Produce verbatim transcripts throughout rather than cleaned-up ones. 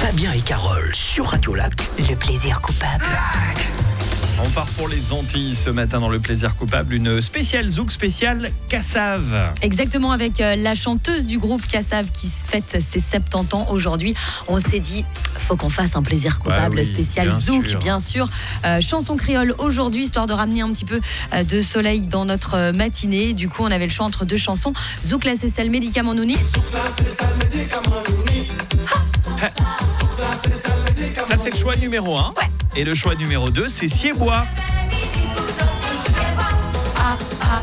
Fabien et Carole sur Radio Lac. Le plaisir coupable. On part pour les Antilles ce matin dans le plaisir coupable, une spéciale zouk spéciale Cassave. Exactement, avec la chanteuse du groupe Cassave qui fête ses soixante-dix ans aujourd'hui. On s'est dit, faut qu'on fasse un plaisir coupable bah oui, spécial bien zouk, sûr. bien sûr. Euh, chanson créole aujourd'hui, histoire de ramener un petit peu de soleil dans notre matinée. Du coup, on avait le choix entre deux chansons. Zouk la Cécile Médicament Nouni. Ça, c'est le choix numéro un. Ouais. Et le choix numéro deux, c'est Siebois. Ah, ah.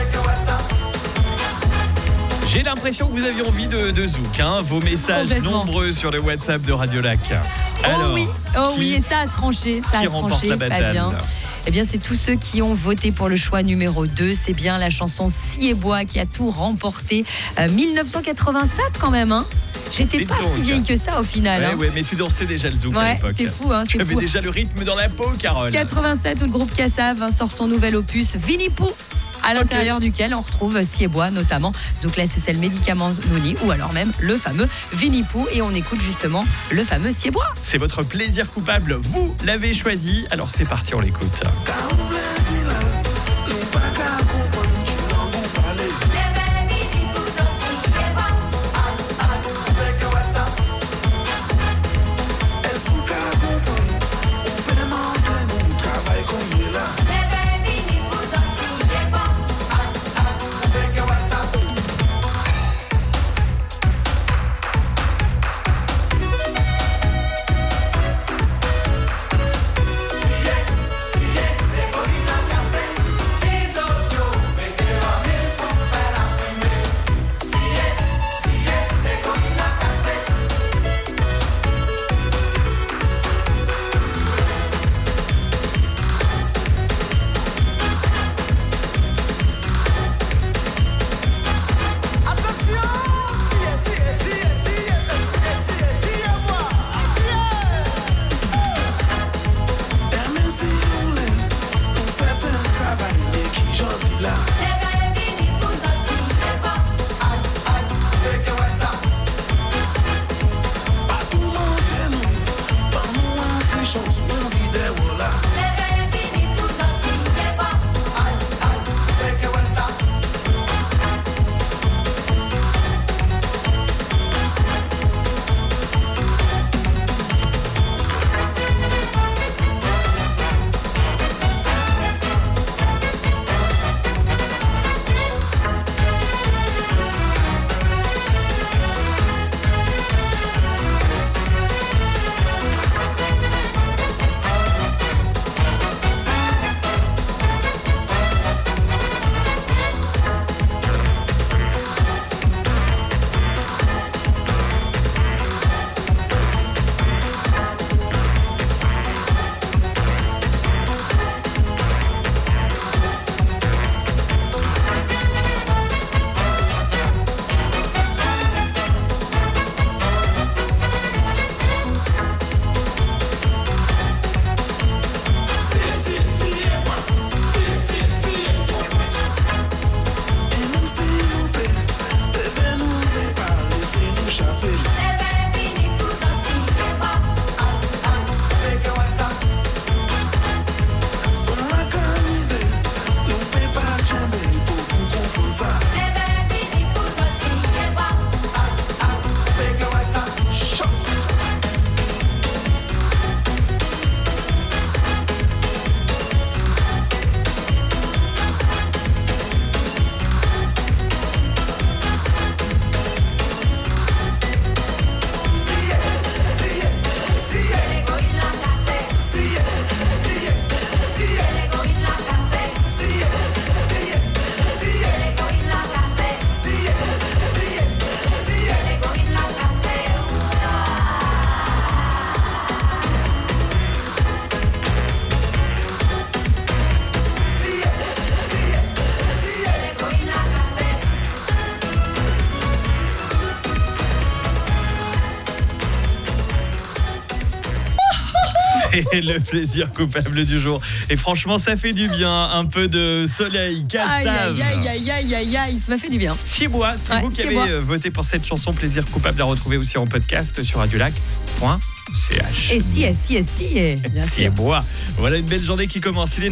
J'ai l'impression que vous aviez envie de, de zouk, hein. Vos messages nombreux sur le WhatsApp de Radio Lac. Alors, oh oui, oh qui, oui, et ça a tranché, ça qui a remporte tranché, la bataille, Fabien. là Eh bien, c'est tous ceux qui ont voté pour le choix numéro deux. C'est bien la chanson Siebois qui a tout remporté. Euh, dix-neuf cent quatre-vingt-sept quand même, hein. J'étais Et pas donc, si vieille que ça au final. Ouais, hein. ouais, mais tu dansais déjà le zouk à Ouais, l'époque. c'est fou, hein, Tu c'est avais fou. déjà le rythme dans la peau, Carole. quatre-vingt-sept, où le groupe Cassave hein, sort son nouvel opus Vinipou, à l'intérieur okay. duquel on retrouve Siebois, notamment Zouk la Cécile Médicament Nouni, ou alors même le fameux Vinipou. Et on écoute justement le fameux Siebois. C'est votre plaisir coupable, vous l'avez choisi. Alors c'est parti, on l'écoute. C'est le plaisir coupable du jour. Et franchement, ça fait du bien. Un peu de soleil, Aïe, Cassave. aïe, aïe, aïe, aïe, aïe, ça m'a fait du bien. Ciebois, c'est Ouais, vous qui Ciebois. avez euh, voté pour cette chanson Plaisir coupable à retrouver aussi en podcast sur radiolac point c h. Et si, et si, et si, et bien sûr. Ciebois. Voilà une belle journée qui commence. Il est